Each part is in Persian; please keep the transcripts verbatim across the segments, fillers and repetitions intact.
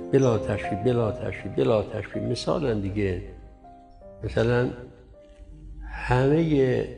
بلا تشبیه بلا تشبیه بلا تشبیه. مثلا دیگه مثلا همه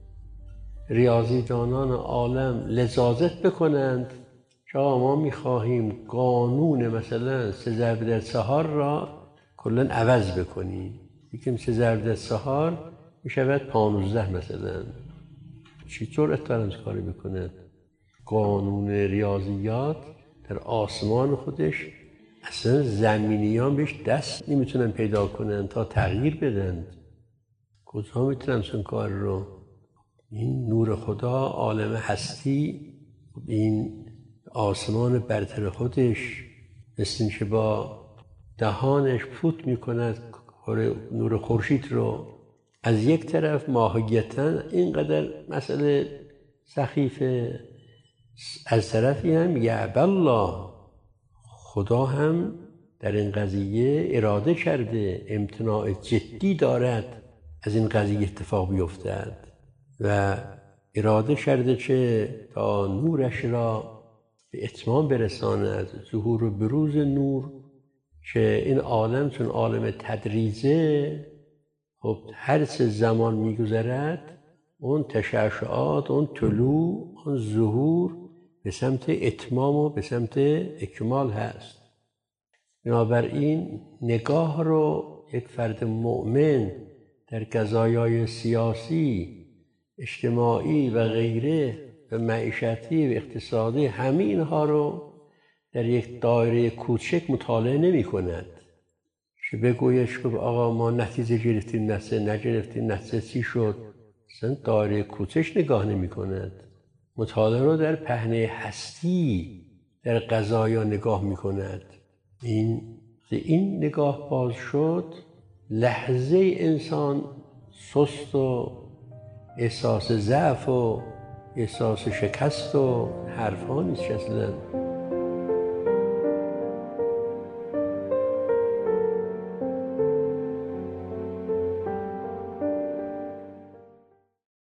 ریاضیدانان عالم لذاذت بکنند که ما میخواهیم قانون مثلا سه ضرب در چهار را کلا عوض بکنیم. یکم سه ضرب در چهار میشود پانزده مثلا. چطور اتفاقا کاری بکنند؟ قانون ریاضیات در آسمان خودش اصلا زمینیان بهش دست نمیتونن پیدا کنن تا تغییر بدن. کجا میتونن چون کار رو؟ این نور خدا عالم هستی این آسمان برتر خودش مثل اینکه با دهانش فوت میکند نور خورشید رو. از یک طرف ماهیتاً اینقدر مسئله سخیفه، از طرفی هم یعب الله، خدا هم در این قضیه اراده کرده، امتناع جدی دارد از این قضیه اتفاق بیفتد و اراده کرده که تا نورش را به اتمام برساند. ظهور و بروز نور که این عالم چون عالم تدریجه، خب هر چه زمان میگذرد اون تشعشعات، اون طلوع، اون ظهور به سمت اتمام و به سمت اکمال هست. بنابراین نگاه رو یک فرد مؤمن در قضایای سیاسی، اجتماعی و غیره و معیشتی و اقتصادی همه اینها رو در یک دایره کوچک مطالعه نمی کند که بگویش که آقا ما نتیجه گرفتیم نتیجه نگرفتیم نتیجه چی شد. اصلا دایره کوچک نگاه نمی کند. مطالعه رو در پهنه هستی در قضایا نگاه می کند. این این نگاه باز شد، لحظه انسان سست و احساس ضعف و احساس شکست و حرفا نیست اصلا.